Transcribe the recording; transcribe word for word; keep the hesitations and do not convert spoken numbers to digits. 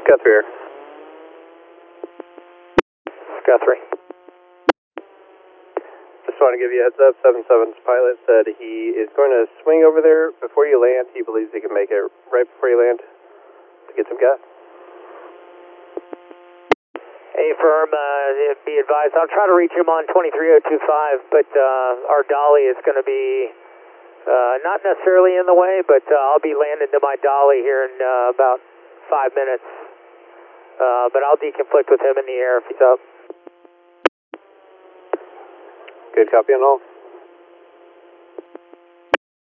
Guthrie here. Guthrie. Just want to give you a heads up, seven seven's pilot said he is going to swing over there before you land. He believes he can make it right before you land to get some gas. Hey, firm, uh, be advised, I'll try to reach him on twenty-three oh two five, but uh, our dolly is going to be uh, not necessarily in the way, but uh, I'll be landing to my dolly here in uh, about five minutes. Uh, but I'll deconflict with him in the air if he's up. Good copy on all.